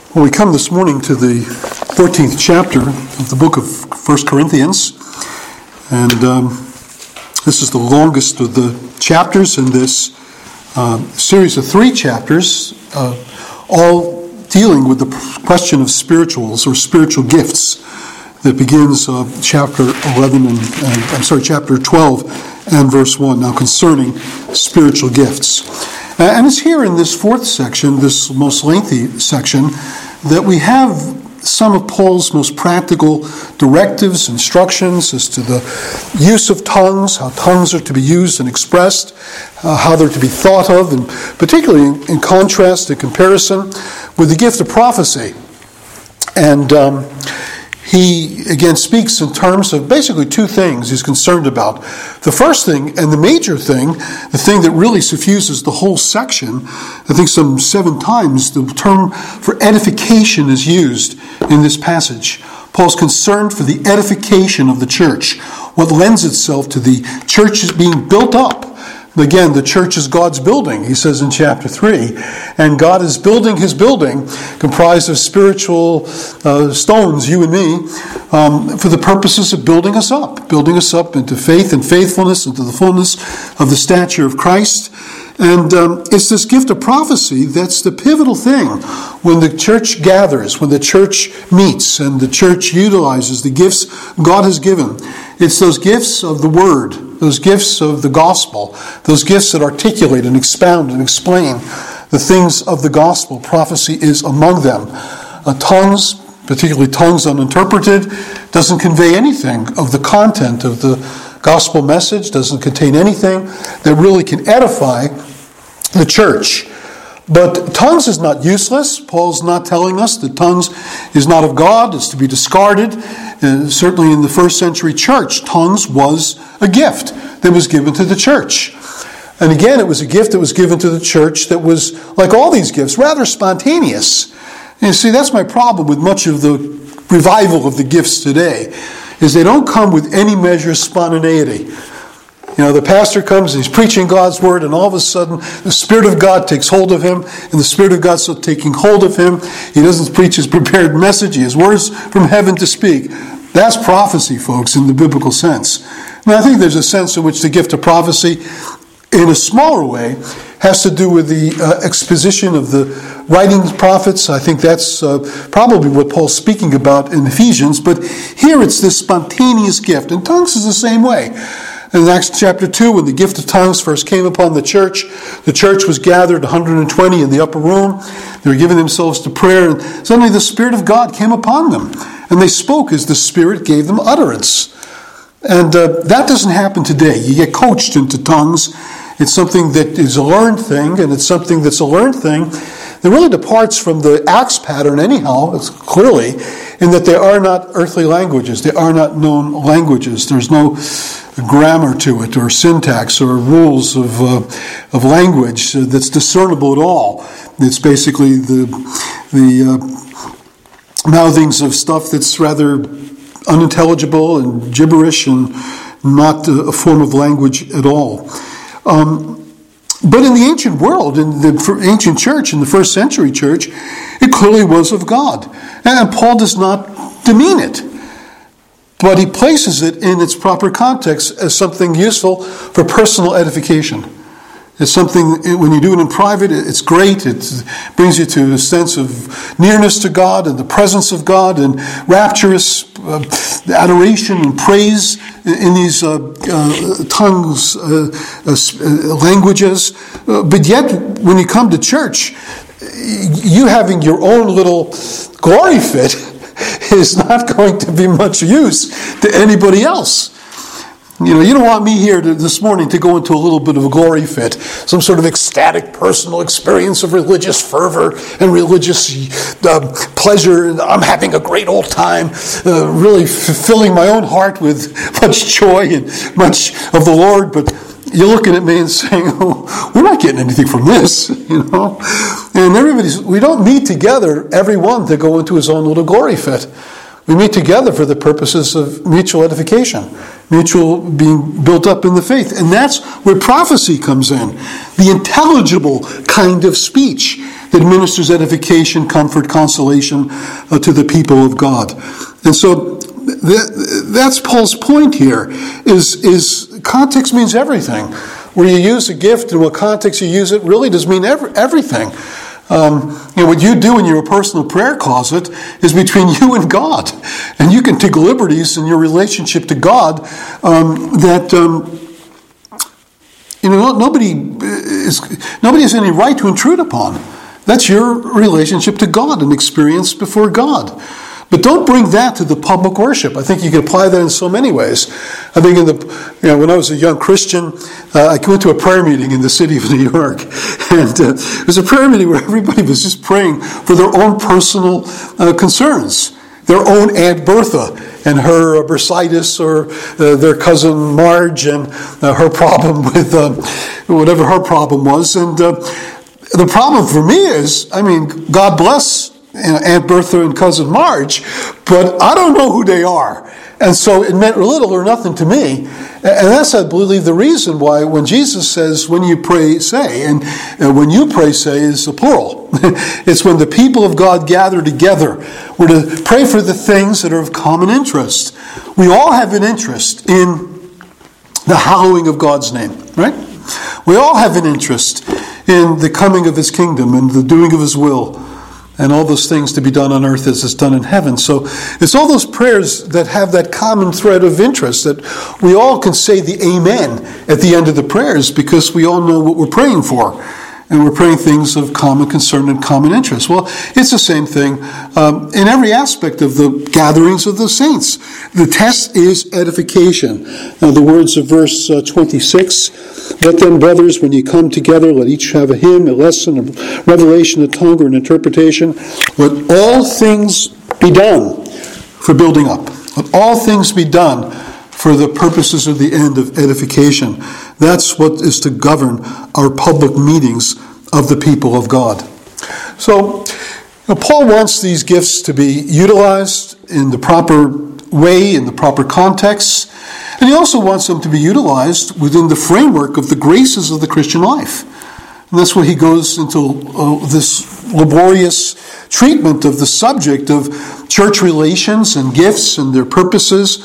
Well, we come this morning to the 14th chapter of the book of 1 Corinthians, and this is the longest of the chapters in this series of 3 chapters, all dealing with the question of spirituals or spiritual gifts that begins chapter 12 and verse 1, now concerning spiritual gifts. And it's here in this 4th section, this most lengthy section, that we have some of Paul's most practical directives, instructions as to the use of tongues, how tongues are to be used and expressed, how they're to be thought of, and particularly in contrast and comparison with the gift of prophecy. And he, again, speaks in terms of basically 2 things he's concerned about. The first thing, and the major thing, the thing that really suffuses the whole section, I think some 7 times, the term for edification is used in this passage. Paul's concerned for the edification of the church, what lends itself to the church being built up. Again, the church is God's building, he says in chapter 3. And God is building his building, comprised of spiritual stones, you and me, for the purposes of building us up into faith and faithfulness, into the fullness of the stature of Christ. And it's this gift of prophecy that's the pivotal thing when the church gathers, when the church meets, and the church utilizes the gifts God has given. It's those gifts of the Word, those gifts of the gospel, those gifts that articulate and expound and explain the things of the gospel. Prophecy is among them. Tongues, particularly tongues uninterpreted, doesn't convey anything of the content of the gospel message, doesn't contain anything that really can edify the church. But tongues is not useless. Paul's not telling us that tongues is not of God, it's to be discarded. Certainly in the first century church, tongues was a gift that was given to the church. And again, it was a gift that was given to the church that was, like all these gifts, rather spontaneous. And you see, that's my problem with much of the revival of the gifts today, is they don't come with any measure of spontaneity. You know, the pastor comes and he's preaching God's word, and all of a sudden the Spirit of God takes hold of him, and the Spirit of God's still taking hold of him. He doesn't preach his prepared message. He has words from heaven to speak. That's prophecy, folks, in the biblical sense. Now, I think there's a sense in which the gift of prophecy, in a smaller way, has to do with the exposition of the writings of prophets. I think that's probably what Paul's speaking about in Ephesians. But here it's this spontaneous gift, and tongues is the same way. In Acts chapter 2, when the gift of tongues first came upon the church was gathered, 120 in the upper room. They were giving themselves to prayer, and suddenly the Spirit of God came upon them. And they spoke as the Spirit gave them utterance. And that doesn't happen today. You get coached into tongues. It's something that is a learned thing, and it's something that's a learned thing that really departs from the Acts pattern anyhow, it's clearly, in that they are not earthly languages. They are not known languages. There's no grammar to it, or syntax, or rules of language that's discernible at all. It's basically the mouthings of stuff that's rather unintelligible and gibberish and not a form of language at all. But in the ancient world, in the ancient church, in the first century church, it clearly was of God. And Paul does not demean it, but he places it in its proper context as something useful for personal edification. It's something, when you do it in private, it's great. It brings you to a sense of nearness to God and the presence of God and rapturous adoration and praise in these tongues, languages. But yet, when you come to church, you having your own little glory fit is not going to be much use to anybody else. You know, you don't want me here this morning to go into a little bit of a glory fit, some sort of ecstatic personal experience of religious fervor and religious pleasure. And I'm having a great old time, really filling my own heart with much joy and much of the Lord. But you're looking at me and saying, "Oh, we're not getting anything from this," you know. And we don't meet together, everyone, to go into his own little glory fit. We meet together for the purposes of mutual edification, mutual being built up in the faith. And that's where prophecy comes in. The intelligible kind of speech that ministers edification, comfort, consolation to the people of God. And so that's Paul's point here, is context means everything. Where you use a gift and what context you use it really does mean everything. What you do in your personal prayer closet is between you and God. And you can take liberties in your relationship to God nobody has any right to intrude upon. That's your relationship to God and experience before God. But don't bring that to the public worship. I think you can apply that in so many ways. I think when I was a young Christian, I went to a prayer meeting in the city of New York. And it was a prayer meeting where everybody was just praying for their own personal concerns. Their own Aunt Bertha and her bursitis, or their cousin Marge and her problem with whatever her problem was. And the problem for me is, God bless Aunt Bertha and cousin Marge, but I don't know who they are. And so it meant little or nothing to me. And that's, I believe, the reason why when Jesus says, when you pray, say, and when you pray, say is a plural. It's when the people of God gather together. We're to pray for the things that are of common interest. We all have an interest in the hallowing of God's name, right? We all have an interest in the coming of His kingdom and the doing of His will, and all those things to be done on earth as is done in heaven. So it's all those prayers that have that common thread of interest that we all can say the amen at the end of the prayers, because we all know what we're praying for. And we're praying things of common concern and common interest. Well, it's the same thing in every aspect of the gatherings of the saints. The test is edification. Now, the words of verse 26, let then, brothers, when you come together, let each have a hymn, a lesson, a revelation, a tongue, or an interpretation. Let all things be done for building up. Let all things be done for the purposes of the end of edification. That's what is to govern our public meetings of the people of God. So, Paul wants these gifts to be utilized in the proper way, in the proper context, and he also wants them to be utilized within the framework of the graces of the Christian life. And that's why he goes into this laborious treatment of the subject of church relations and gifts and their purposes.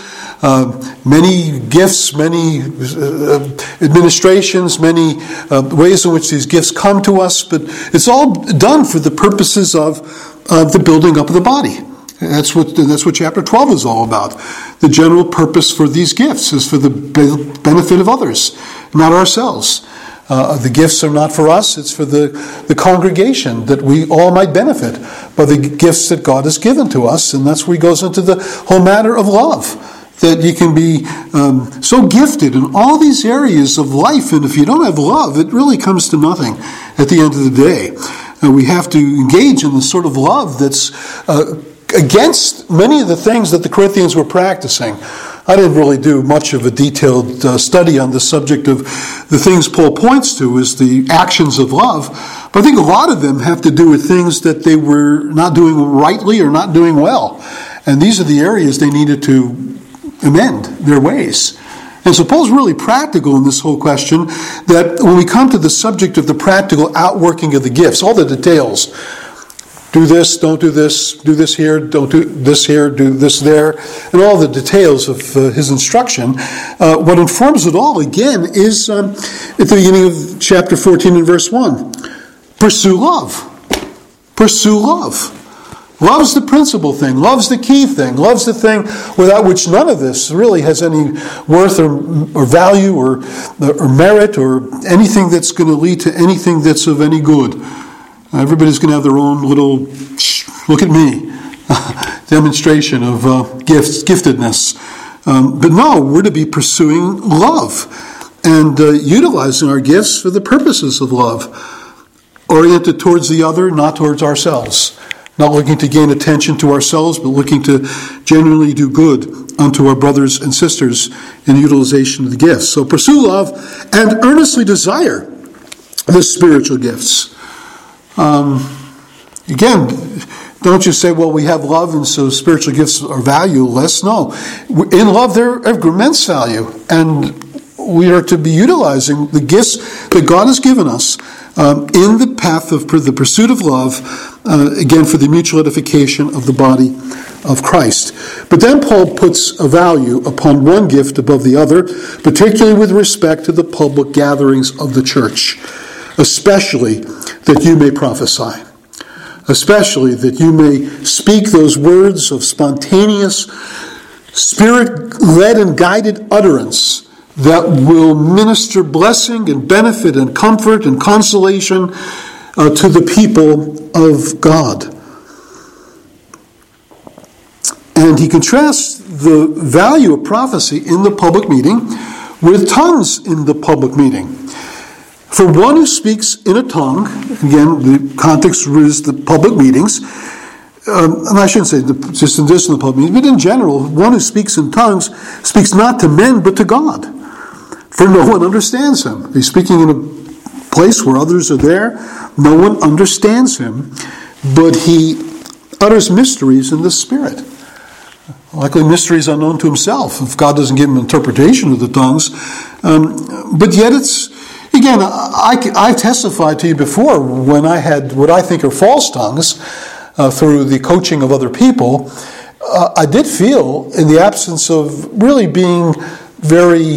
Many gifts, many administrations, many ways in which these gifts come to us, but it's all done for the purposes of the building up of the body. That's what chapter 12 is all about. The general purpose for these gifts is for the benefit of others, not ourselves. The gifts are not for us, it's for the congregation, that we all might benefit by the gifts that God has given to us. And that's where he goes into the whole matter of love, that you can be so gifted in all these areas of life, and if you don't have love, it really comes to nothing at the end of the day. We have to engage in the sort of love that's against many of the things that the Corinthians were practicing. I didn't really do much of a detailed study on the subject of the things Paul points to as the actions of love, but I think a lot of them have to do with things that they were not doing rightly or not doing well. And these are the areas they needed to amend their ways. And so Paul's really practical in this whole question, that when we come to the subject of the practical outworking of the gifts, all the details, do this, don't do this here, don't do this here, do this there, and all the details of his instruction. What informs it all, again, is at the beginning of chapter 14 and verse 1. Pursue love. Pursue love. Love's the principal thing. Love's the key thing. Love's the thing without which none of this really has any worth or value or merit or anything that's going to lead to anything that's of any good. Everybody's going to have their own little, look at me, demonstration of giftedness. But no, we're to be pursuing love and utilizing our gifts for the purposes of love, oriented towards the other, not towards ourselves. Not looking to gain attention to ourselves, but looking to genuinely do good unto our brothers and sisters in the utilization of the gifts. So pursue love and earnestly desire the spiritual gifts. Again, don't just say, well, we have love and so spiritual gifts are valueless. No. In love, they're of immense value. And we are to be utilizing the gifts that God has given us in the path of the pursuit of love, again, for the mutual edification of the body of Christ. But then Paul puts a value upon one gift above the other, particularly with respect to the public gatherings of the church, especially that you may prophesy, especially that you may speak those words of spontaneous, Spirit-led and guided utterance that will minister blessing and benefit and comfort and consolation to the people of God. And he contrasts the value of prophecy in the public meeting with tongues in the public meeting. For one who speaks in a tongue, again, the context is the public meetings, and I shouldn't say just in the public meetings, but in general, one who speaks in tongues speaks not to men but to God, for no one understands him. He's speaking in a place where others are there. No one understands him, but he utters mysteries in the Spirit. Likely mysteries unknown to himself, if God doesn't give him interpretation of the tongues. But yet it's, again, I've testified to you before when I had what I think are false tongues through the coaching of other people. I did feel, in the absence of really being very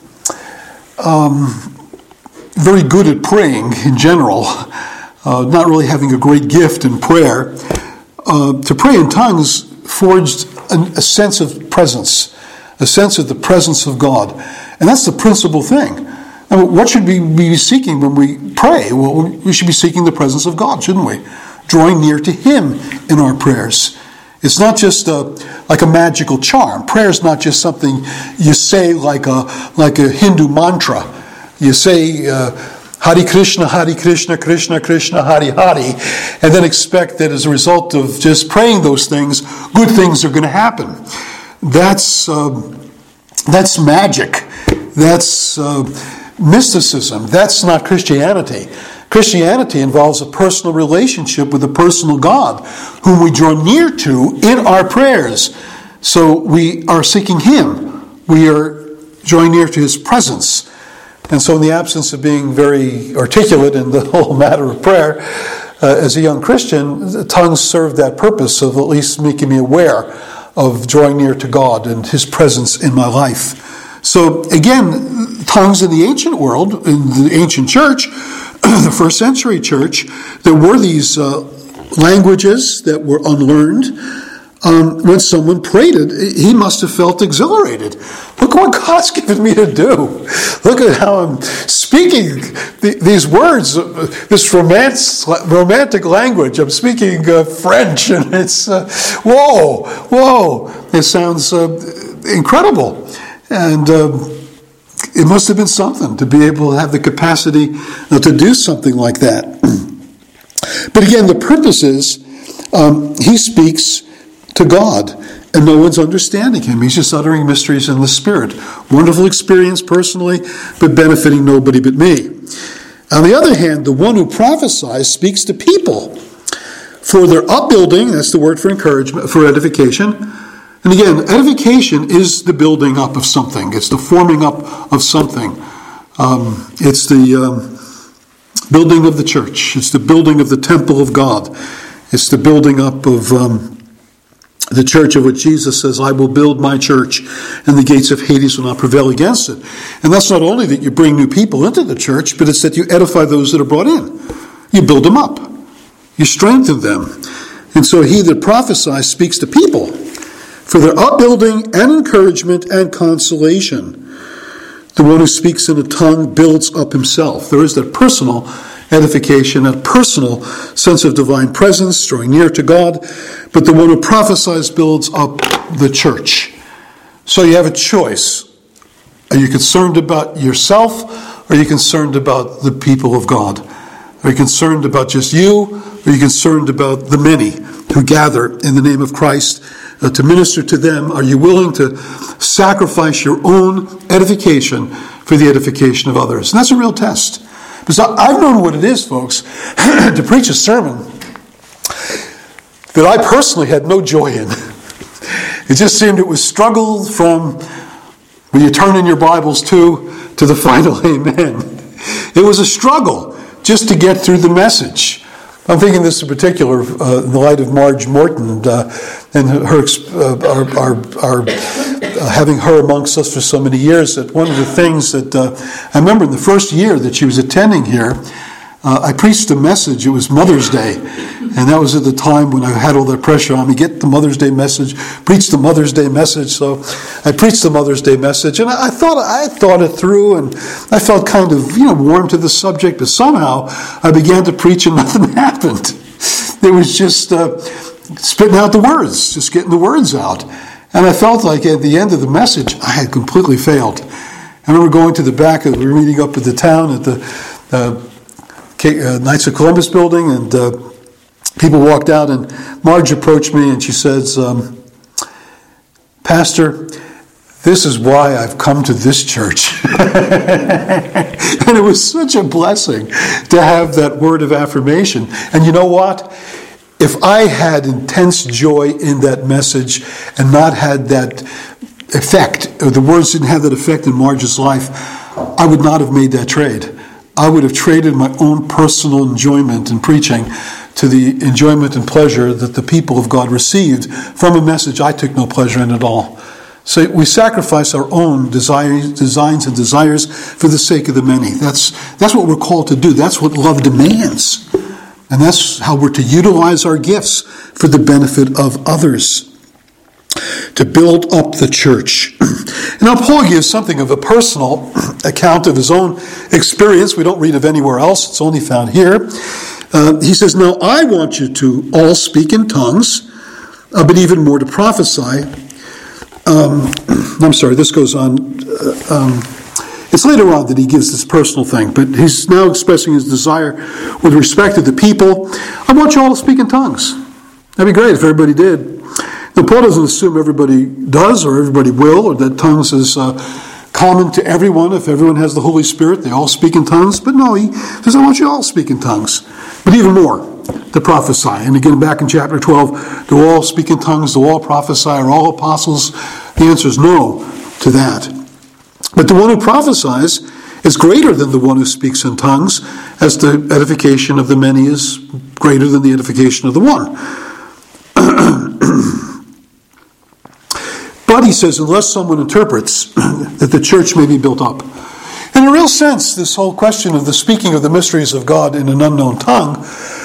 good at praying in general, not really having a great gift in prayer, to pray in tongues forged a sense of presence, a sense of the presence of God. And that's the principal thing. I mean, what should we be seeking when we pray? Well, we should be seeking the presence of God, shouldn't we? Drawing near to Him in our prayers. It's not just like a magical charm. Prayer is not just something you say like a Hindu mantra. You say Hare Krishna, Krishna Krishna, Hare Hare, and then expect that as a result of just praying those things, good things are going to happen. That's magic. That's mysticism. That's not Christianity. Christianity involves a personal relationship with a personal God whom we draw near to in our prayers. So we are seeking Him. We are drawing near to His presence. And so in the absence of being very articulate in the whole matter of prayer, as a young Christian, the tongues served that purpose of at least making me aware of drawing near to God and His presence in my life. So again, tongues in the ancient world, in the ancient church, the first century church, there were these languages that were unlearned. When someone prayed it, he must have felt exhilarated. Look what God's given me to do. Look at how I'm speaking these words, this romantic language. I'm speaking French, and it's, whoa. It sounds incredible. And it must have been something to be able to have the capacity to do something like that. But again, the purpose is he speaks to God, and no one's understanding him. He's just uttering mysteries in the Spirit. Wonderful experience personally, but benefiting nobody but me. On the other hand, the one who prophesies speaks to people for their upbuilding. That's the word for encouragement, for edification. And again, edification is the building up of something. It's the forming up of something. It's the building of the church. It's the building of the temple of God. It's the building up of the church of which Jesus says, I will build my church, and the gates of Hades will not prevail against it. And that's not only that you bring new people into the church, but it's that you edify those that are brought in. You build them up. You strengthen them. And so he that prophesies speaks to people for their upbuilding and encouragement and consolation. The one who speaks in a tongue builds up himself. There is that personal edification, a personal sense of divine presence, drawing near to God. But the one who prophesies builds up the church. So you have a choice. Are you concerned about yourself, or are you concerned about the people of God? Are you concerned about just you, or are you concerned about the many who gather in the name of Christ to minister to them? Are you willing to sacrifice your own edification for the edification of others? And that's a real test. Because I've known what it is, folks, to preach a sermon that I personally had no joy in. It just seemed it was struggle from when you turn in your Bibles to the final amen. It was a struggle just to get through the message. I'm thinking this in particular in the light of Marge Morton and her having her amongst us for so many years. That one of the things that I remember in the first year that she was attending here, I preached a message. It was Mother's Day, and that was at the time when I had all that pressure on me. Get the Mother's Day message, preach the Mother's Day message. So I preached the Mother's Day message, and I thought it through, and I felt kind of warm to the subject. But somehow I began to preach, and nothing happened. It was just spitting out the words, just getting the words out, and I felt like at the end of the message I had completely failed. I remember going to the back of the meeting up at the town at the Knights of Columbus building, and people walked out, and Marge approached me and she says, "Pastor, this is why I've come to this church." And it was such a blessing to have that word of affirmation. And you know what? If I had intense joy in that message and not had that effect, or the words didn't have that effect in Marge's life, I would not have made that trade. I would have traded my own personal enjoyment in preaching to the enjoyment and pleasure that the people of God received from a message I took no pleasure in at all. So we sacrifice our own designs and desires for the sake of the many. That's what we're called to do. That's what love demands. And that's how we're to utilize our gifts for the benefit of others, to build up the church. And now Paul gives something of a personal account of his own experience. We don't read of anywhere else. It's only found here. He says, "Now I want you to all speak in tongues, but even more to prophesy." I'm sorry, this goes on. It's later on that he gives this personal thing, but he's now expressing his desire with respect to the people. I want you all to speak in tongues. That'd be great if everybody did. Now, Paul doesn't assume everybody does or everybody will, or that tongues is common to everyone. If everyone has the Holy Spirit, they all speak in tongues. But no, he says, I want you all to speak in tongues. But even more, to prophesy. And again, back in chapter 12, do all speak in tongues? Do all prophesy? Are all apostles? The answer is no to that. But the one who prophesies is greater than the one who speaks in tongues, as the edification of the many is greater than the edification of the one. But he says, unless someone interprets, that the church may be built up. In a real sense, this whole question of the speaking of the mysteries of God in an unknown tongue,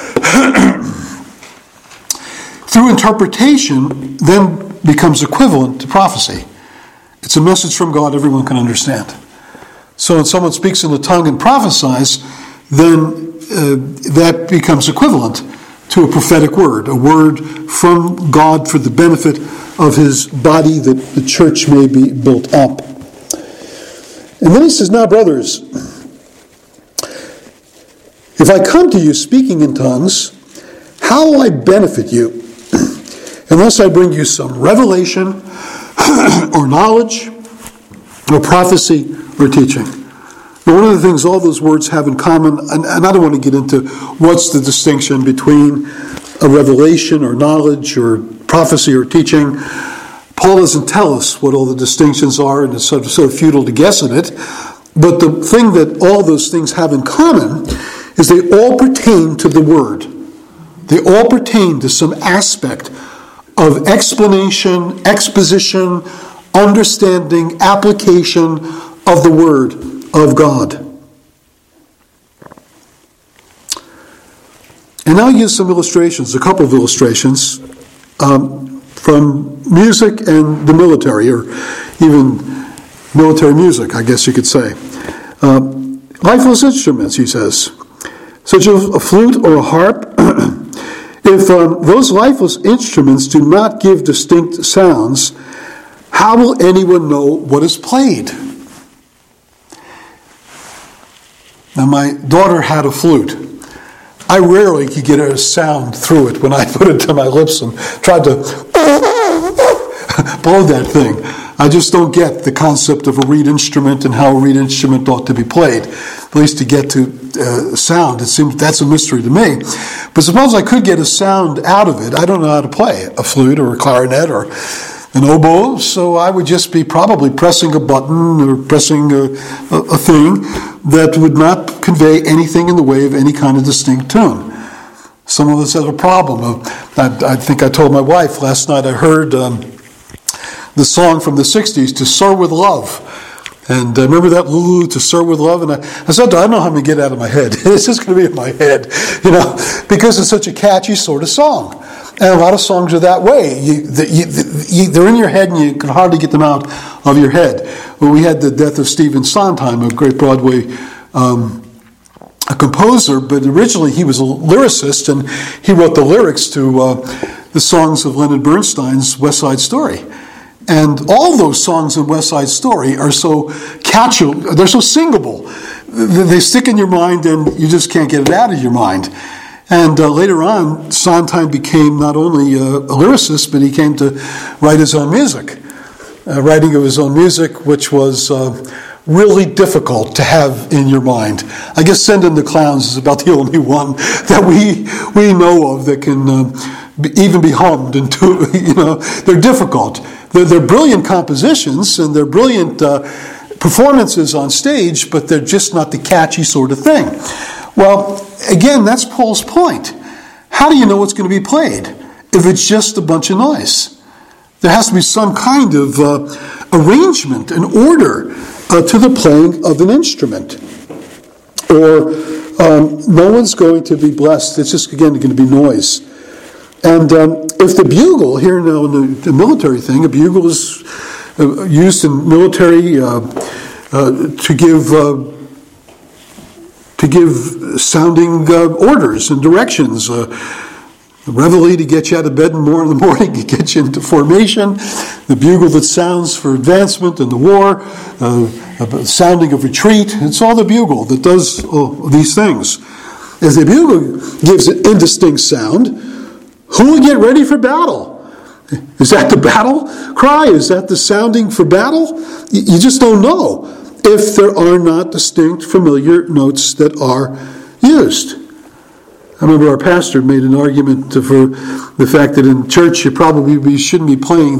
through interpretation, then becomes equivalent to prophecy. It's a message from God everyone can understand. So when someone speaks in the tongue and prophesies, then that becomes equivalent to a prophetic word, a word from God for the benefit of his body, that the church may be built up. And then he says, now, brothers, if I come to you speaking in tongues, how will I benefit you unless I bring you some revelation or knowledge or prophecy or teaching? Now, one of the things all those words have in common, and I don't want to get into what's the distinction between a revelation or knowledge or prophecy or teaching. Paul doesn't tell us what all the distinctions are, and it's sort of futile to guess at it. But the thing that all those things have in common is they all pertain to the Word. They all pertain to some aspect of explanation, exposition, understanding, application of the Word of God. And now I'll use some illustrations, a couple of illustrations, from music and the military, or even military music, I guess you could say. Lifeless instruments, he says, such as a flute or a harp. If those lifeless instruments do not give distinct sounds, how will anyone know what is played? Now, my daughter had a flute. I rarely could get a sound through it when I put it to my lips and tried to blow that thing. I just don't get the concept of a reed instrument and how a reed instrument ought to be played. At least to get to sound, it seems that's a mystery to me. But suppose I could get a sound out of it. I don't know how to play a flute or a clarinet or an oboe, so I would just be probably pressing a button or pressing a thing that would not convey anything in the way of any kind of distinct tune. Some of us have a problem. I think I told my wife last night I heard the song from the 60s, To Sir With Love. And remember that, Lulu, To Sir With Love? And I said, I don't know how I'm going to get it out of my head. It's just going to be in my head, because it's such a catchy sort of song. And a lot of songs are that way. They're in your head and you can hardly get them out of your head. Well, we had the death of Stephen Sondheim, a great Broadway a composer, but originally he was a lyricist, and he wrote the lyrics to the songs of Leonard Bernstein's West Side Story. And all those songs in West Side Story are so catchy, they're so singable. They stick in your mind and you just can't get it out of your mind. And later on, Sondheim became not only a lyricist, but he came to write his own music. Writing of his own music, which was really difficult to have in your mind. I guess Send in the Clowns is about the only one that we know of that can even be hummed into, they're difficult. They're brilliant compositions and they're brilliant performances on stage, but they're just not the catchy sort of thing. Well, again, that's Paul's point. How do you know what's going to be played if it's just a bunch of noise? There has to be some kind of arrangement and order to the playing of an instrument. Or no one's going to be blessed. It's just, again, going to be noise. And if the bugle, here now in the military thing, a bugle is used in military to give sounding orders and directions. Reveille to get you out of bed in the morning, to get you into formation. The bugle that sounds for advancement in the war, sounding of retreat. It's all the bugle that does these things. As the bugle gives an indistinct sound, who will get ready for battle? Is that the battle cry? Is that the sounding for battle? You just don't know if there are not distinct, familiar notes that are used. I remember our pastor made an argument for the fact that in church we shouldn't be playing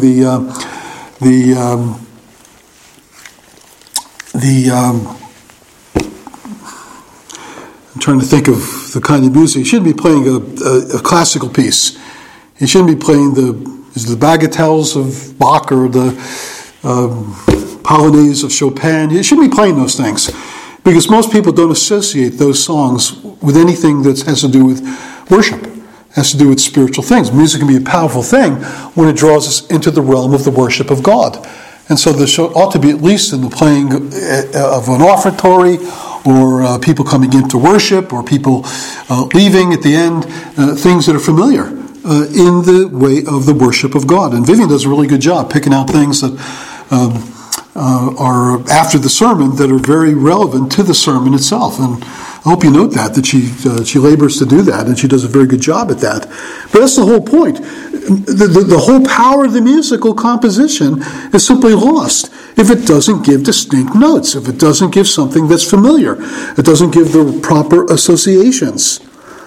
I'm trying to think of the kind of music. You shouldn't be playing a classical piece. You shouldn't be playing the bagatelles of Bach or the Polonaise of Chopin. You shouldn't be playing those things, because most people don't associate those songs with anything that has to do with worship, has to do with spiritual things. Music can be a powerful thing when it draws us into the realm of the worship of God. And so there ought to be, at least in the playing of an offertory, or people coming in to worship, or people leaving at the end, things that are familiar in the way of the worship of God. And Vivian does a really good job picking out things that are after the sermon that are very relevant to the sermon itself. And I hope you note that she labors to do that, and she does a very good job at that. But that's the whole point. The whole power of the musical composition is simply lost if it doesn't give distinct notes, if it doesn't give something that's familiar, it doesn't give the proper associations.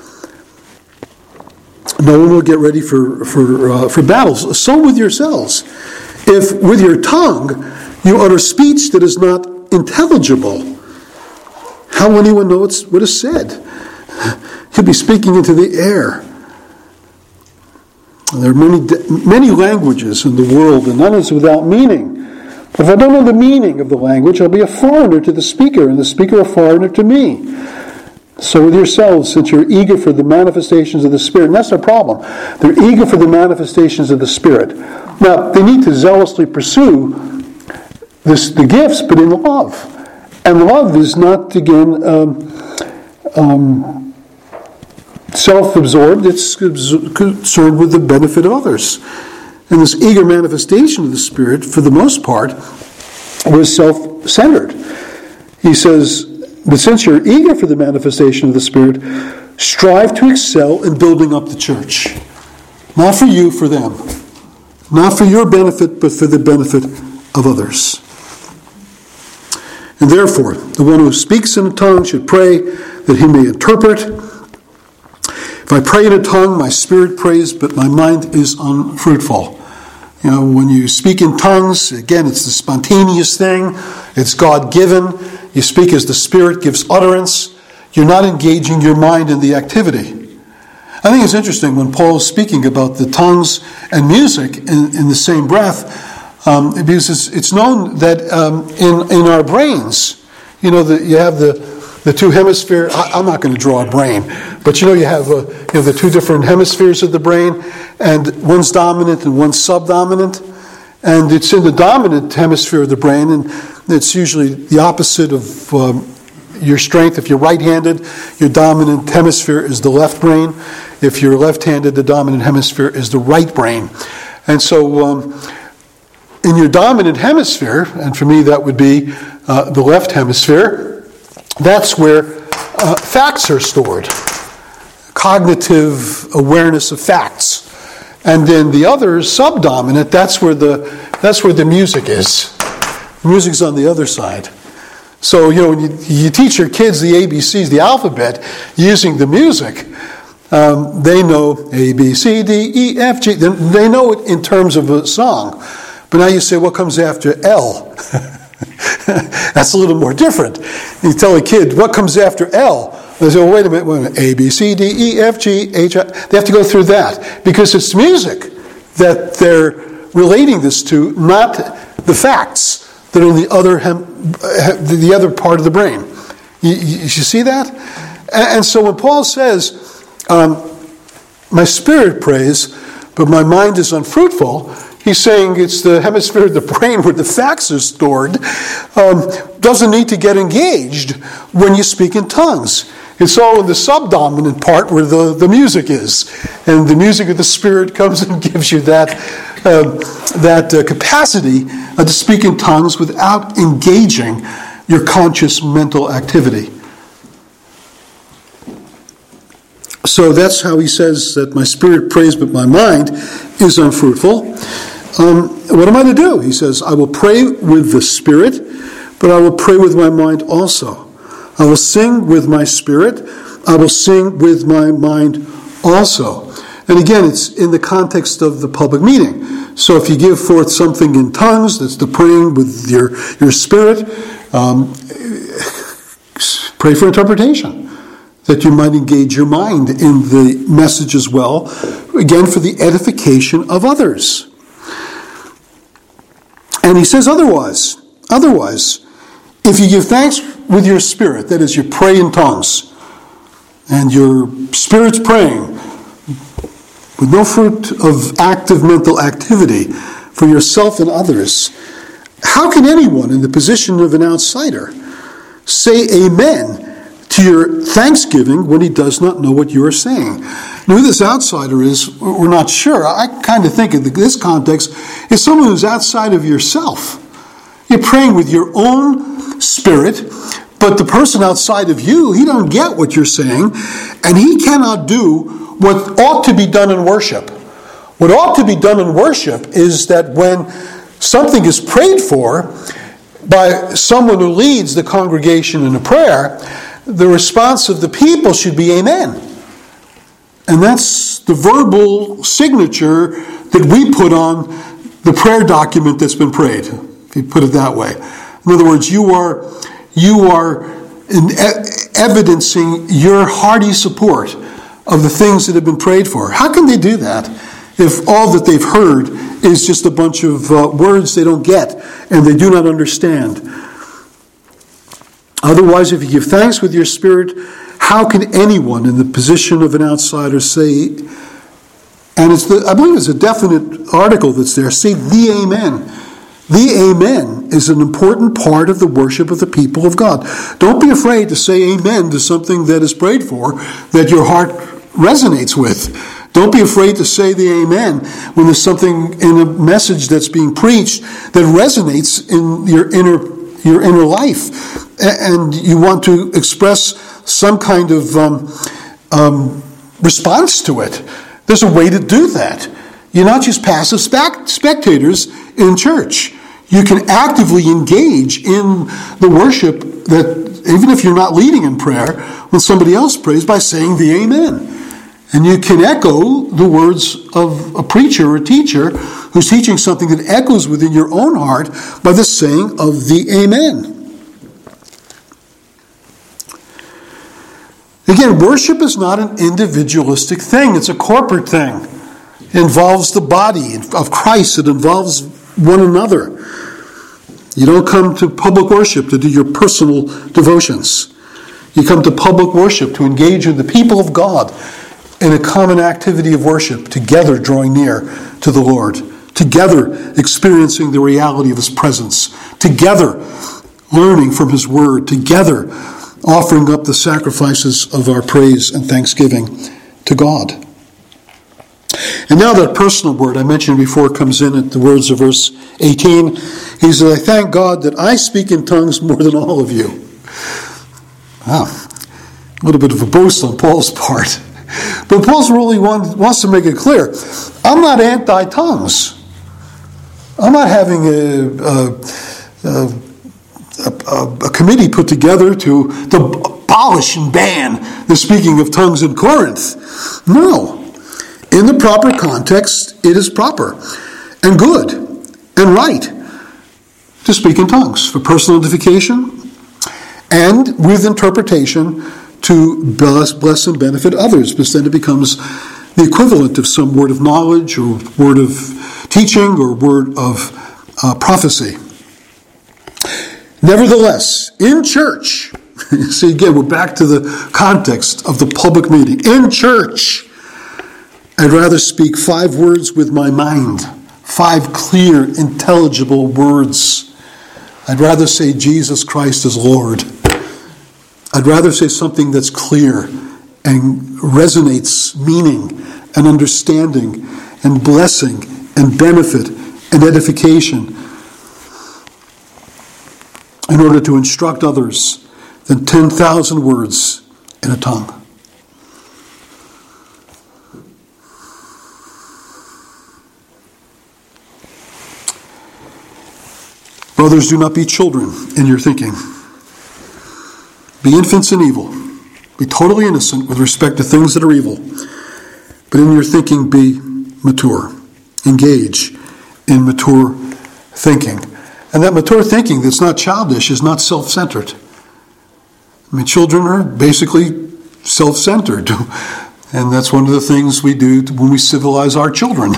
No one will get ready for battles. So with yourselves. If with your tongue you utter speech that is not intelligible, how will anyone know what is said? You'll be speaking into the air. There are many languages in the world, and none is without meaning. But if I don't know the meaning of the language, I'll be a foreigner to the speaker, and the speaker a foreigner to me. So with yourselves, since you're eager for the manifestations of the Spirit, and that's their problem. They're eager for the manifestations of the Spirit. Now, they need to zealously pursue the gifts, but in love. And love is not, again, self-absorbed. It's concerned with the benefit of others. And this eager manifestation of the Spirit, for the most part, was self-centered. He says, but since you're eager for the manifestation of the Spirit, strive to excel in building up the church. Not for you, for them. Not for your benefit, but for the benefit of others. And therefore, the one who speaks in a tongue should pray that he may interpret. If I pray in a tongue, my spirit prays, but my mind is unfruitful. When you speak in tongues, again, it's the spontaneous thing. It's God-given. You speak as the Spirit gives utterance. You're not engaging your mind in the activity. I think it's interesting when Paul is speaking about the tongues and music in the same breath, because it's known that in our brains, you have the two hemispheres. I'm not going to draw a brain, but you have the two different hemispheres of the brain, and one's dominant and one's subdominant, and it's in the dominant hemisphere of the brain, and it's usually the opposite of your strength. If you're right-handed, your dominant hemisphere is the left brain. If you're left-handed, the dominant hemisphere is the right brain. And so in your dominant hemisphere, and for me that would be the left hemisphere, that's where facts are stored. Cognitive awareness of facts. And then the other subdominant, that's where the music is. Music's on the other side. So, when you teach your kids the ABCs, the alphabet, using the music, they know A, B, C, D, E, F, G. They know it in terms of a song. But now you say, what comes after L? That's a little more different. You tell a kid, what comes after L? They say, well, wait a minute. A, B, C, D, E, F, G, H, I. They have to go through that. Because it's music that they're relating this to, not the facts that are in the other part of the brain. You see that? And so when Paul says, my spirit prays, but my mind is unfruitful, he's saying it's the hemisphere of the brain where the facts are stored, doesn't need to get engaged when you speak in tongues. It's all in the subdominant part where the music is. And the music of the Spirit comes and gives you that capacity to speak in tongues without engaging your conscious mental activity. So that's how he says that my spirit prays, but my mind is unfruitful. What am I to do? He says, I will pray with the Spirit, but I will pray with my mind also. I will sing with my spirit. I will sing with my mind also. And again, it's in the context of the public meeting. So if you give forth something in tongues, that's the praying with your spirit, pray for interpretation, that you might engage your mind in the message as well, again, for the edification of others. And he says otherwise, if you give thanks with your spirit, that is, you pray in tongues, and your spirit's praying, with no fruit of active mental activity for yourself and others, how can anyone in the position of an outsider say amen to your thanksgiving when he does not know what you are saying? Now, who this outsider is, we're not sure. I kind of think in this context is someone who's outside of yourself. You're praying with your own spirit, but the person outside of you, he don't get what you're saying, and he cannot do what ought to be done in worship. What ought to be done in worship is that when something is prayed for by someone who leads the congregation in a prayer, the response of the people should be amen. And that's the verbal signature that we put on the prayer document that's been prayed, if you put it that way. In other words, you are evidencing your hearty support of the things that have been prayed for. How can they do that if all that they've heard is just a bunch of words they don't get and they do not understand? Otherwise, if you give thanks with your spirit, how can anyone in the position of an outsider say, and I believe it's a definite article that's there, say the amen. The amen is an important part of the worship of the people of God. Don't be afraid to say amen to something that is prayed for, that your heart resonates with. Don't be afraid to say the amen when there's something in a message that's being preached that resonates in your inner life, and you want to express some kind of response to it. There's a way to do that. You're not just passive spectators in church. You can actively engage in the worship that, even if you're not leading in prayer, when somebody else prays, by saying the amen. And you can echo the words of a preacher or a teacher who's teaching something that echoes within your own heart by the saying of the Amen. Again, worship is not an individualistic thing. It's a corporate thing. It involves the body of Christ. It involves one another. You don't come to public worship to do your personal devotions. You come to public worship to engage with the people of God in a common activity of worship, together drawing near to the Lord, together experiencing the reality of His presence, together learning from His Word, together offering up the sacrifices of our praise and thanksgiving to God. And now that personal word I mentioned before comes in at the words of verse 18. He says, I thank God that I speak in tongues more than all of you. Wow, a little bit of a boast on Paul's part. But Paul really wants to make it clear, I'm not anti-tongues. I'm not having a committee put together to abolish and ban the speaking of tongues in Corinth. No. In the proper context, it is proper and good and right to speak in tongues for personal edification and with interpretation to bless and benefit others, because then it becomes the equivalent of some word of knowledge or word of teaching or word of prophecy. Nevertheless, in church, see again, we're back to the context of the public meeting. In church, I'd rather speak 5 words with my mind, 5 clear, intelligible words. I'd rather say Jesus Christ is Lord. I'd rather say something that's clear and resonates meaning and understanding and blessing and benefit and edification in order to instruct others than 10,000 words in a tongue. Brothers, do not be children in your thinking. Be infants in evil. Be totally innocent with respect to things that are evil. But in your thinking, be mature. Engage in mature thinking. And that mature thinking that's not childish is not self-centered. I mean, children are basically self-centered. And that's one of the things we do when we civilize our children,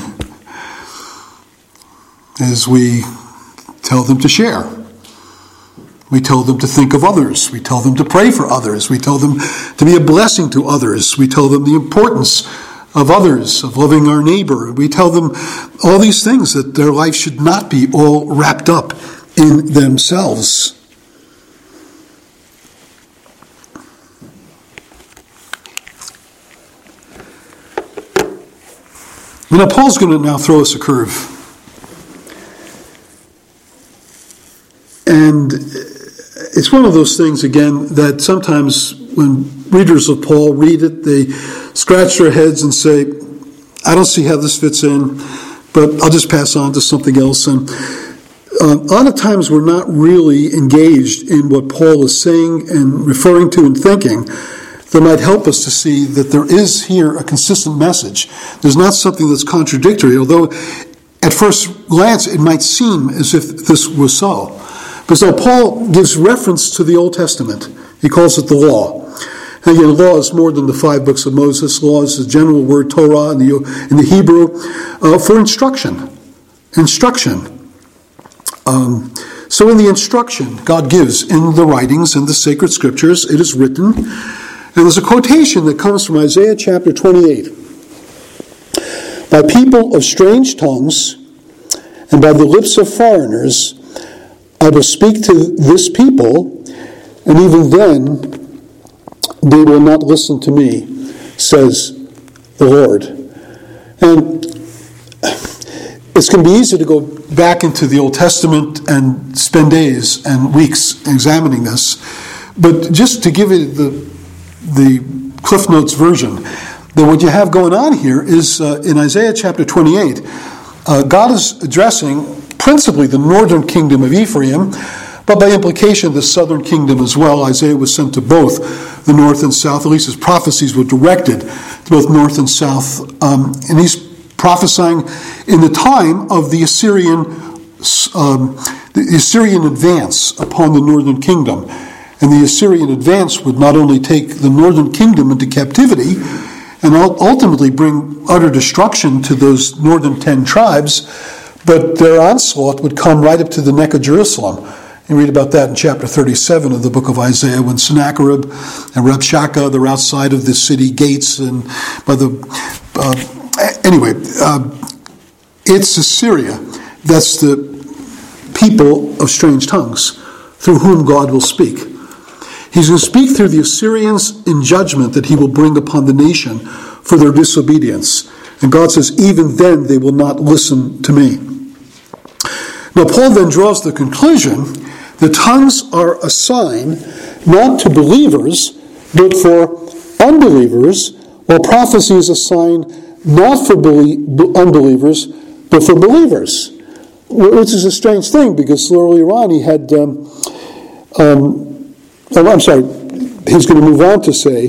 is we tell them to share. We tell them to think of others. We tell them to pray for others. We tell them to be a blessing to others. We tell them the importance of others, of loving our neighbor. We tell them all these things, that their life should not be all wrapped up in themselves. Now, Paul's going to now throw us a curve. And it's one of those things, again, that sometimes when readers of Paul read it, they scratch their heads and say, I don't see how this fits in, but I'll just pass on to something else. And a lot of times we're not really engaged in what Paul is saying and referring to and thinking that might help us to see that there is here a consistent message. There's not something that's contradictory, although at first glance it might seem as if this was so. But so Paul gives reference to the Old Testament. He calls it the law. And again, law is more than the 5 books of Moses. Law is the general word Torah in the Hebrew for instruction. Instruction. So in the instruction God gives in the writings, in the sacred scriptures, it is written. And there's a quotation that comes from Isaiah chapter 28. By people of strange tongues and by the lips of foreigners, I will speak to this people, and even then they will not listen to me, says the Lord. And it's going to be easy to go back into the Old Testament and spend days and weeks examining this. But just to give you the Cliff Notes version, that what you have going on here is in Isaiah chapter 28, God is addressing principally the northern kingdom of Ephraim, but by implication the southern kingdom as well. Isaiah was sent to both the north and south. At least his prophecies were directed to both north and south. And he's prophesying in the time of the Assyrian advance upon the northern kingdom. And the Assyrian advance would not only take the northern kingdom into captivity and ultimately bring utter destruction to those northern 10 tribes, but their onslaught would come right up to the neck of Jerusalem. You read about that in chapter 37 of the book of Isaiah, when Sennacherib and Rabshakeh, they're outside of the city gates, and by the it's Assyria. That's the people of strange tongues through whom God will speak. He's going to speak through the Assyrians in judgment that he will bring upon the nation for their disobedience. And God says, even then they will not listen to me. Now, Paul then draws the conclusion that tongues are a sign not to believers, but for unbelievers, while prophecy is a sign not for unbelievers, but for believers. Which is a strange thing, because earlier on he had... he's going to move on to say...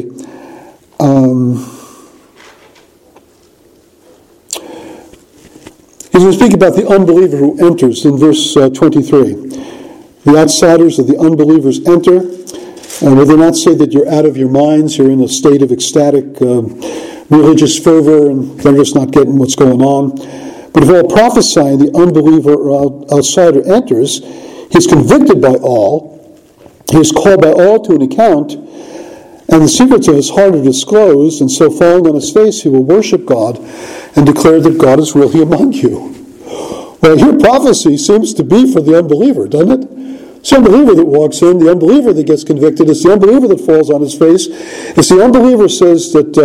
he's going to speak about the unbeliever who enters in verse 23. The outsiders of the unbelievers enter, and will they not say that you're out of your minds, you're in a state of ecstatic religious fervor, and they're just not getting what's going on. But if while prophesying the unbeliever or outsider enters, he's convicted by all, he is called by all to an account, and the secrets of his heart are disclosed, and so falling on his face he will worship God and declare that God is really among you. Well, here prophecy seems to be for the unbeliever, doesn't it? It's the unbeliever that walks in, the unbeliever that gets convicted, it's the unbeliever that falls on his face, it's the unbeliever says that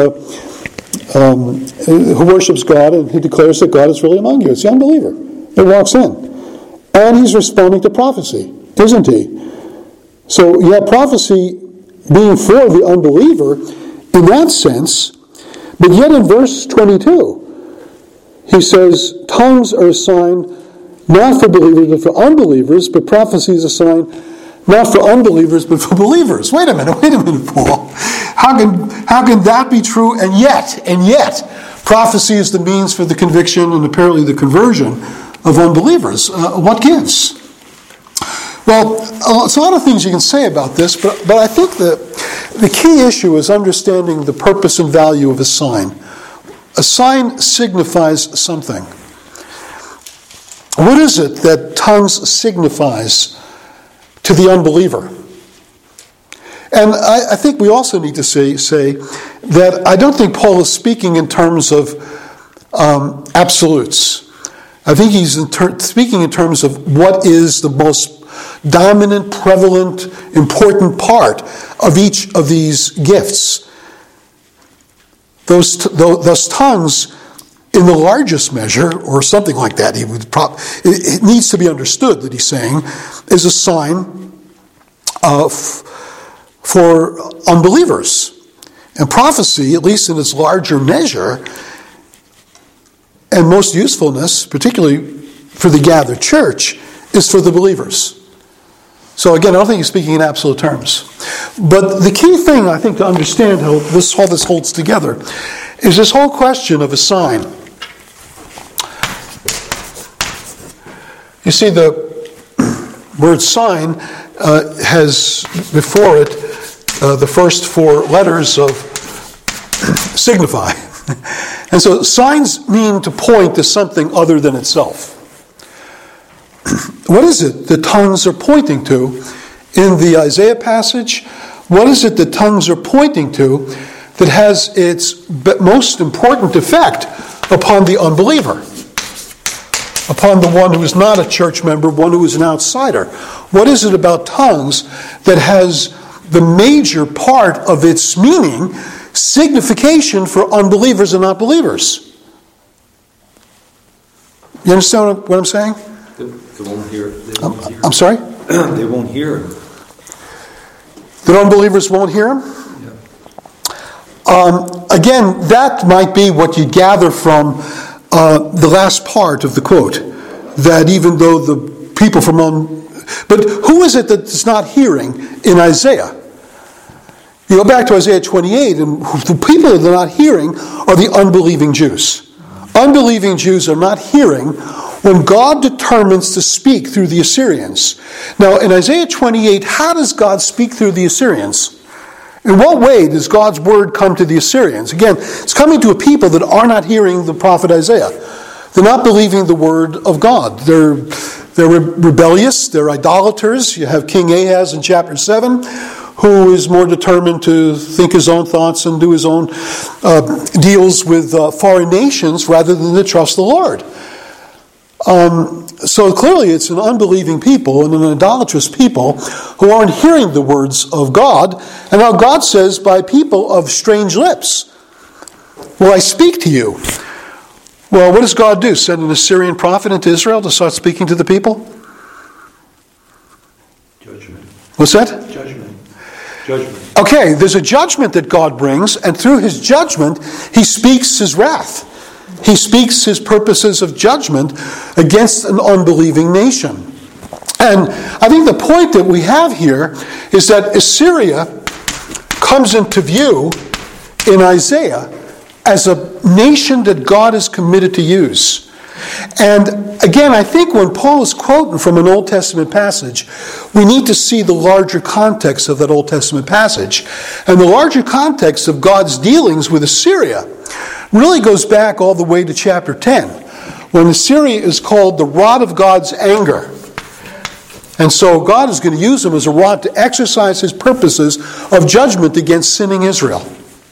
who worships God, and he declares that God is really among you. It's the unbeliever that walks in. And he's responding to prophecy, isn't he? So you have prophecy being for the unbeliever in that sense, but yet in verse 22, he says, tongues are a sign not for believers but for unbelievers, but prophecy is a sign not for unbelievers but for believers. Wait a minute, Paul. How can that be true? And yet, prophecy is the means for the conviction and apparently the conversion of unbelievers. What gives? Well, it's a lot of things you can say about this, but I think the key issue is understanding the purpose and value of a sign. A sign signifies something. What is it that tongues signifies to the unbeliever? And I think we also need to say that I don't think Paul is speaking in terms of absolutes. I think he's speaking in terms of what is the most dominant, prevalent, important part of each of these gifts. Those tongues, in the largest measure, or something like that, it needs to be understood that he's saying, is a sign for unbelievers. And prophecy, at least in its larger measure, and most usefulness, particularly for the gathered church, is for the believers. So again, I don't think he's speaking in absolute terms. But the key thing, I think, to understand how this holds together is this whole question of a sign. You see, the word sign has before it the first four letters of signify. And so signs mean to point to something other than itself. What is it that tongues are pointing to in the Isaiah passage? What is it that tongues are pointing to that has its most important effect upon the unbeliever? Upon the one who is not a church member, one who is an outsider? What is it about tongues that has the major part of its meaning, signification for unbelievers and not believers? You understand what I'm saying? They won't hear. I'm sorry? They won't hear him. That unbelievers won't hear him? Yeah. Again, that might be what you gather from the last part of the quote. That even though the people but who is it that's not hearing in Isaiah? You go back to Isaiah 28, and the people that are not hearing are the unbelieving Jews. unbelieving Jews are not hearing when God determines to speak through the Assyrians. Now, in Isaiah 28, how does God speak through the Assyrians? In what way does God's word come to the Assyrians? Again, it's coming to a people that are not hearing the prophet Isaiah. They're not believing the word of God. They're rebellious. They're idolaters. You have King Ahaz in chapter 7, who is more determined to think his own thoughts and do his own deals with foreign nations rather than to trust the Lord. So clearly it's an unbelieving people and an idolatrous people who aren't hearing the words of God. And now God says, by people of strange lips will I speak to you. Well, what does God do? Send an Assyrian prophet into Israel to start speaking to the people? Judgment. What's that? Judgment. Judgment. Okay, there's a judgment that God brings, and through his judgment, he speaks his wrath. He speaks his purposes of judgment against an unbelieving nation. And I think the point that we have here is that Assyria comes into view in Isaiah as a nation that God is committed to use. And again, I think when Paul is quoting from an Old Testament passage, we need to see the larger context of that Old Testament passage. And the larger context of God's dealings with Assyria really goes back all the way to chapter 10, when Assyria is called the rod of God's anger. And so God is going to use them as a rod to exercise his purposes of judgment against sinning Israel.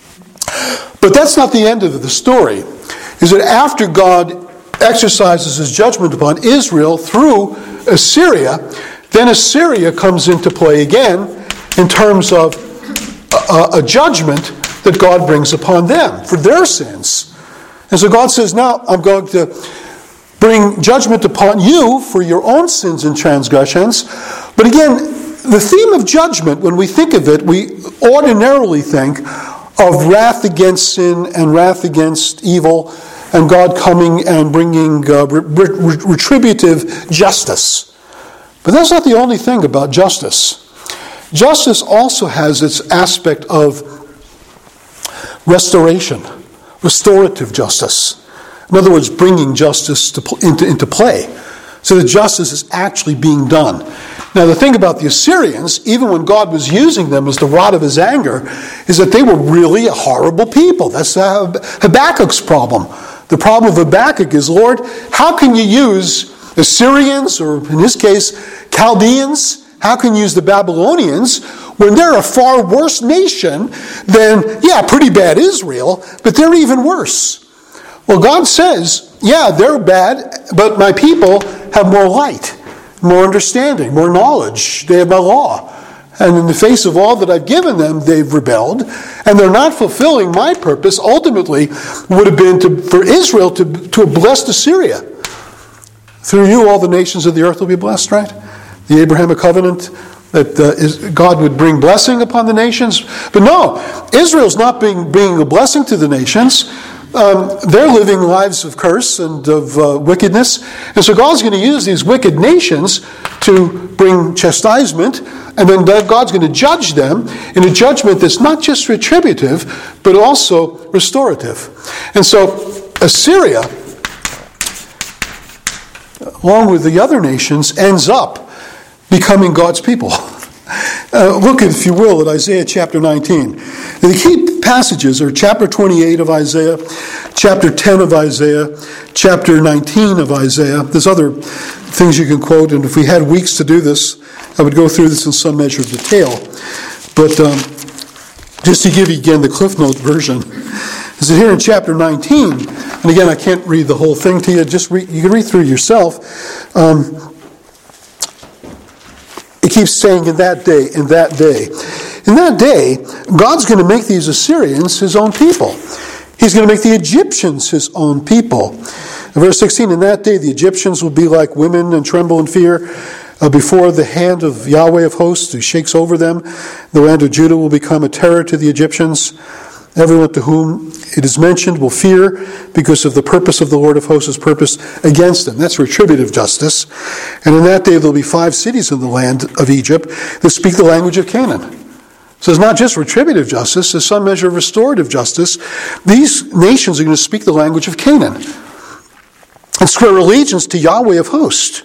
But that's not the end of the story. Is that after God exercises his judgment upon Israel through Assyria, then Assyria comes into play again in terms of a judgment that God brings upon them for their sins. And so God says, now I'm going to bring judgment upon you for your own sins and transgressions. But again, the theme of judgment, when we think of it, we ordinarily think of wrath against sin and wrath against evil, and God coming and bringing retributive justice. But that's not the only thing about justice. Justice also has its aspect of restoration, restorative justice. In other words, bringing justice into play, so that justice is actually being done. Now, the thing about the Assyrians, even when God was using them as the rod of his anger, is that they were really a horrible people. That's Habakkuk's problem. The problem of Habakkuk is, Lord, how can you use Assyrians, or in his case, Chaldeans? How can you use the Babylonians when they're a far worse nation than, pretty bad Israel, but they're even worse? Well, God says, they're bad, but my people have more light, more understanding, more knowledge. They have my law. And in the face of all that I've given them, they've rebelled, and they're not fulfilling my purpose. Ultimately, would have been for Israel to have blessed Assyria. Through you, all the nations of the earth will be blessed, right? The Abrahamic covenant that God would bring blessing upon the nations. But no, Israel's not being a blessing to the nations. They're living lives of curse and of wickedness. And so God's going to use these wicked nations to bring chastisement, and then God's going to judge them in a judgment that's not just retributive, but also restorative. And so Assyria, along with the other nations, ends up becoming God's people. Look, if you will, at Isaiah chapter 19. The key passages are chapter 28 of Isaiah, chapter 10 of Isaiah, chapter 19 of Isaiah. There's other things you can quote, and if we had weeks to do this, I would go through this in some measure of detail. But just to give you again the Cliff Note version, is that here in chapter 19, and again I can't read the whole thing to you, you can read through yourself. It keeps saying, in that day, in that day. In that day, God's going to make these Assyrians his own people. He's going to make the Egyptians his own people. In verse 16, in that day the Egyptians will be like women and tremble in fear before the hand of Yahweh of hosts who shakes over them. The land of Judah will become a terror to the Egyptians. Everyone to whom it is mentioned will fear because of the purpose of the Lord of hosts' purpose against them. That's retributive justice. And in that day there will be 5 cities in the land of Egypt that speak the language of Canaan. So it's not just retributive justice, there's some measure of restorative justice. These nations are going to speak the language of Canaan. and swear allegiance to Yahweh of hosts.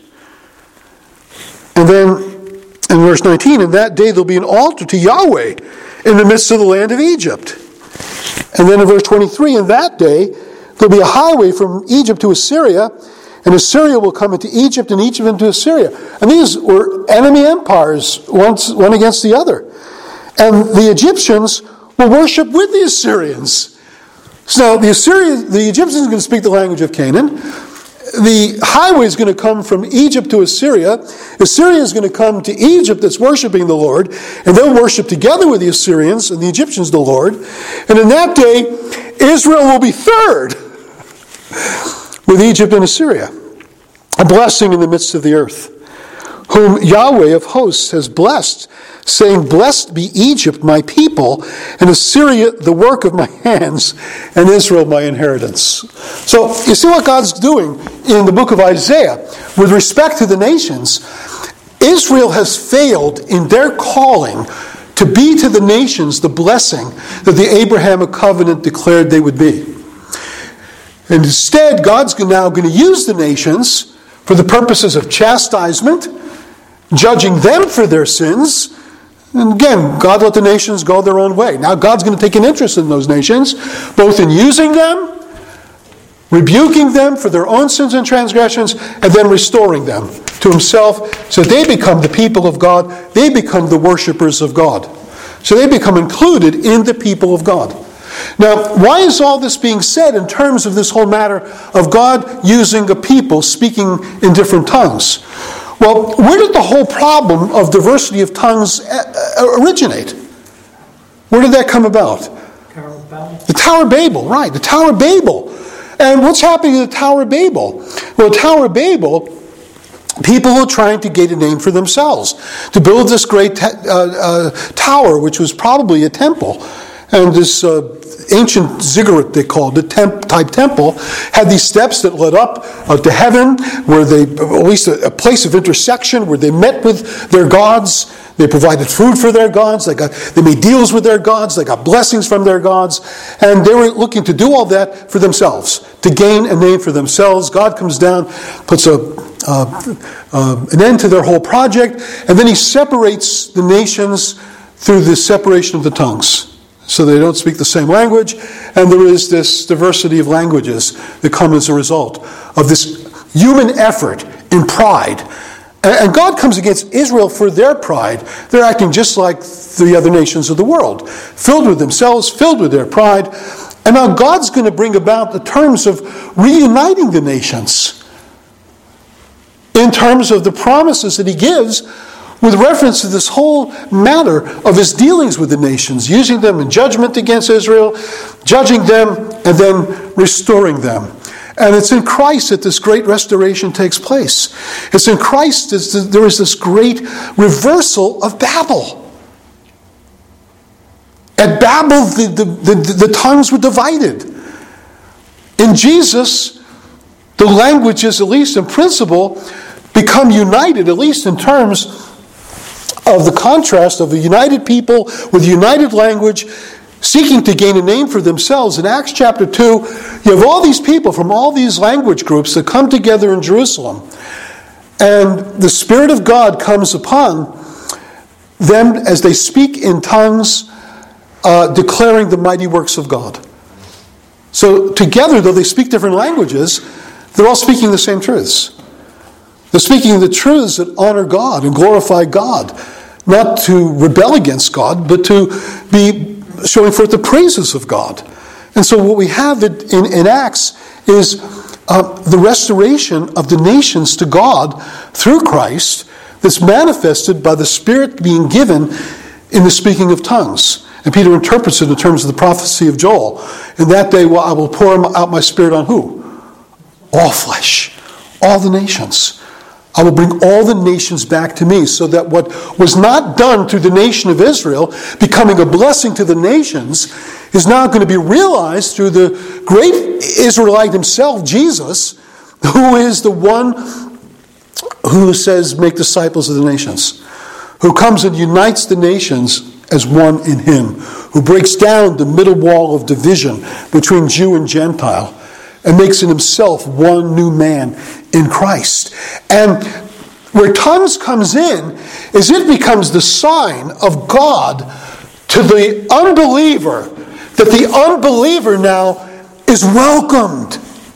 And then in verse 19, in that day there'll be an altar to Yahweh in the midst of the land of Egypt. And then in verse 23, in that day there'll be a highway from Egypt to Assyria, and Assyria will come into Egypt, and Egypt into Assyria. And these were enemy empires, one against the other. And the Egyptians will worship with the Assyrians. So the Egyptians are going to speak the language of Canaan. The highway is going to come from Egypt to Assyria. Assyria is going to come to Egypt that's worshiping the Lord, and they'll worship together with the Assyrians and the Egyptians the Lord. And in that day, Israel will be third with Egypt and Assyria, a blessing in the midst of the earth, whom Yahweh of hosts has blessed, saying, blessed be Egypt, my people, and Assyria, the work of my hands, and Israel, my inheritance. So, you see what God's doing in the book of Isaiah with respect to the nations. Israel has failed in their calling to be to the nations the blessing that the Abrahamic covenant declared they would be. And instead, God's now going to use the nations for the purposes of chastisement, judging them for their sins. And again, God let the nations go their own way. Now God's going to take an interest in those nations, both in using them, rebuking them for their own sins and transgressions, and then restoring them to himself so they become the people of God. They become the worshipers of God. So they become included in the people of God. Now, why is all this being said in terms of this whole matter of God using a people speaking in different tongues? Well, where did the whole problem of diversity of tongues originate? Where did that come about? Tower of Babel. The Tower of Babel, right, the Tower of Babel. And what's happening in the Tower of Babel? Well, the Tower of Babel, people were trying to get a name for themselves, to build this great tower, which was probably a temple. And this ancient ziggurat, they called it, type temple, had these steps that led up to heaven, where they, at least a place of intersection, where they met with their gods. They provided food for their gods. They made deals with their gods. They got blessings from their gods. And they were looking to do all that for themselves, to gain a name for themselves. God comes down, puts an end to their whole project, and then he separates the nations through the separation of the tongues. So they don't speak the same language, and there is this diversity of languages that come as a result of this human effort in pride. And God comes against Israel for their pride. They're acting just like the other nations of the world, filled with themselves, filled with their pride. And now God's going to bring about the terms of reuniting the nations in terms of the promises that he gives with reference to this whole matter of his dealings with the nations, using them in judgment against Israel, judging them, and then restoring them. And it's in Christ that this great restoration takes place. It's in Christ that there is this great reversal of Babel. At Babel, the tongues were divided. In Jesus, the languages, at least in principle, become united, at least in terms of the contrast of a united people with a united language seeking to gain a name for themselves. In Acts chapter 2, you have all these people from all these language groups that come together in Jerusalem. And the Spirit of God comes upon them as they speak in tongues, declaring the mighty works of God. So together, though they speak different languages, they're all speaking the same truths. They're speaking the truths that honor God and glorify God, not to rebel against God, but to be showing forth the praises of God. And so what we have in Acts is the restoration of the nations to God through Christ that's manifested by the Spirit being given in the speaking of tongues. And Peter interprets it in terms of the prophecy of Joel. In that day, well, I will pour out my Spirit on who? All flesh, all the nations. I will bring all the nations back to me, so that what was not done through the nation of Israel, becoming a blessing to the nations, is now going to be realized through the great Israelite himself, Jesus, who is the one who says, make disciples of the nations, who comes and unites the nations as one in him, who breaks down the middle wall of division between Jew and Gentile, and makes in himself one new man in Christ. And where tongues comes in is it becomes the sign of God to the unbeliever, that the unbeliever now is welcomed.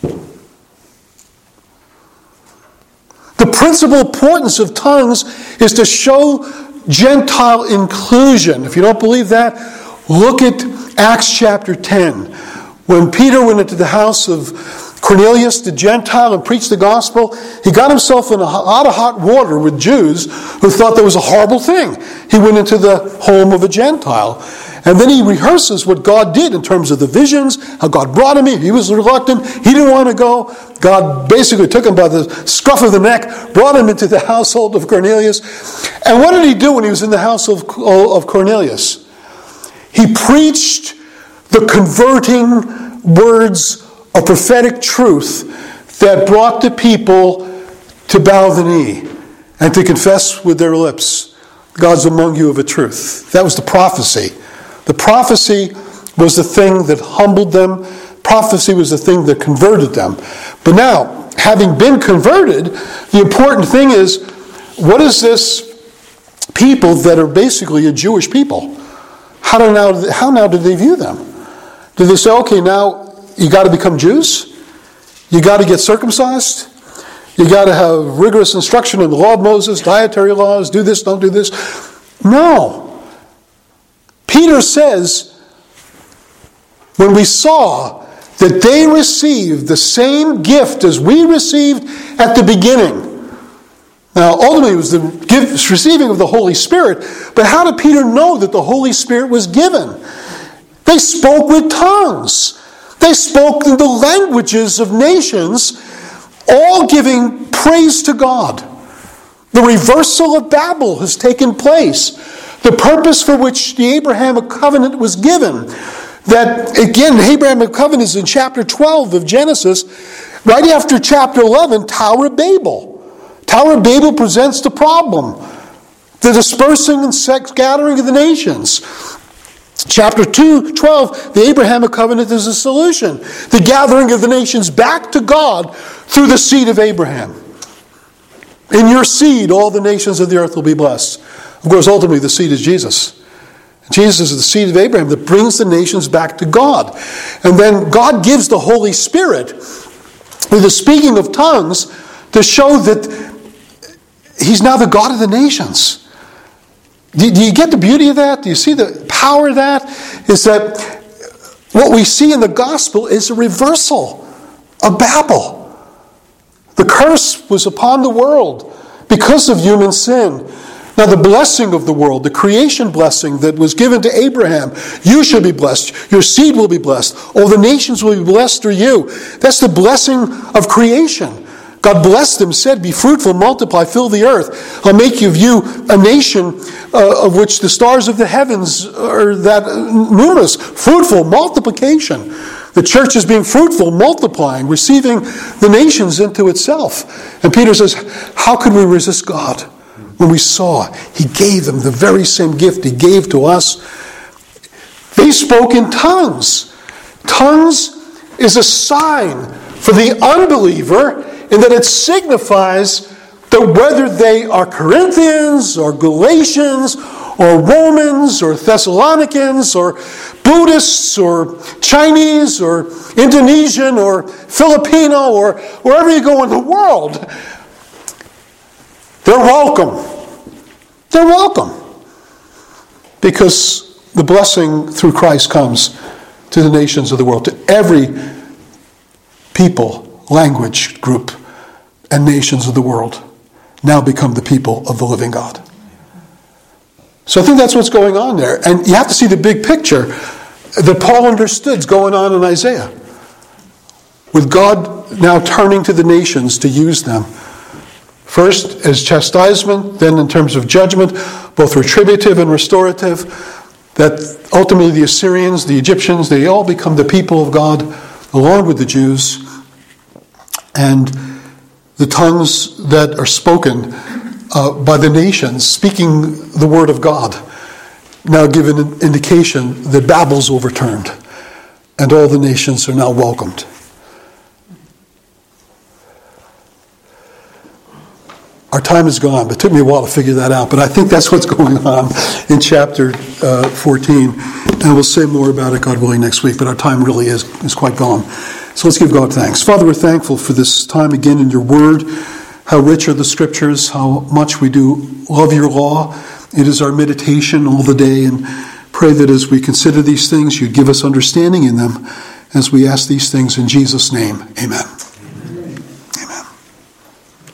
The principal importance of tongues is to show Gentile inclusion. If you don't believe that, look at Acts chapter 10. When Peter went into the house of Cornelius, the Gentile, and preached the gospel, he got himself in a lot of hot water with Jews who thought that was a horrible thing. He went into the home of a Gentile. And then he rehearses what God did in terms of the visions, how God brought him in. He was reluctant. He didn't want to go. God basically took him by the scruff of the neck, brought him into the household of Cornelius. And what did he do when he was in the house of Cornelius? He preached the converting words of prophetic truth that brought the people to bow the knee and to confess with their lips, God's among you of a truth. That was the prophecy. The prophecy was the thing that humbled them. Prophecy was the thing that converted them. But now, having been converted, the important thing is, what is this people that are basically a Jewish people? How now do they view them? Do they say, okay, now you got to become Jews? You got to get circumcised? You got to have rigorous instruction in the law of Moses, dietary laws, do this, don't do this? No. Peter says, when we saw that they received the same gift as we received at the beginning. Now, ultimately, it was the receiving of the Holy Spirit. But how did Peter know that the Holy Spirit was given? They spoke with tongues. They spoke in the languages of nations, all giving praise to God. The reversal of Babel has taken place. The purpose for which the Abrahamic covenant was given. That, again, the Abrahamic covenant is in chapter 12 of Genesis. Right after chapter 11, Tower of Babel. Tower of Babel presents the problem. The dispersing and scattering of the nations. Chapter 12, the Abrahamic covenant is a solution. The gathering of the nations back to God through the seed of Abraham. In your seed, all the nations of the earth will be blessed. Of course, ultimately, the seed is Jesus. Jesus is the seed of Abraham that brings the nations back to God. And then God gives the Holy Spirit with the speaking of tongues to show that He's now the God of the nations. Do you get the beauty of that? Do you see the power of that? Is that what we see in the gospel is a reversal of Babel. The curse was upon the world because of human sin. Now the blessing of the world, the creation blessing that was given to Abraham, you shall be blessed, your seed will be blessed, all the nations will be blessed through you. That's the blessing of creation. God blessed them, said, be fruitful, multiply, fill the earth. I'll make of you a nation of which the stars of the heavens are that numerous. Fruitful, multiplication. The church is being fruitful, multiplying, receiving the nations into itself. And Peter says, how could we resist God? When we saw He gave them the very same gift He gave to us. They spoke in tongues. Tongues is a sign for the unbeliever in that it signifies that whether they are Corinthians or Galatians or Romans or Thessalonians or Buddhists or Chinese or Indonesian or Filipino or wherever you go in the world, they're welcome. They're welcome. Because the blessing through Christ comes to the nations of the world, to every people, language, group, and nations of the world now become the people of the living God. So I think that's what's going on there. And you have to see the big picture that Paul understood is going on in Isaiah. With God now turning to the nations to use them. First as chastisement, then in terms of judgment, both retributive and restorative, that ultimately the Assyrians, the Egyptians, they all become the people of God, along with the Jews. And the tongues that are spoken by the nations, speaking the word of God, now give an indication that Babel's overturned, and all the nations are now welcomed. Our time is gone, but it took me a while to figure that out. But I think that's what's going on in chapter 14. And we'll say more about it, God willing, next week. But our time really is quite gone. So let's give God thanks. Father, we're thankful for this time again in your word. How rich are the scriptures, how much we do love your law. It is our meditation all the day, and pray that as we consider these things, you'd give us understanding in them as we ask these things in Jesus' name. Amen.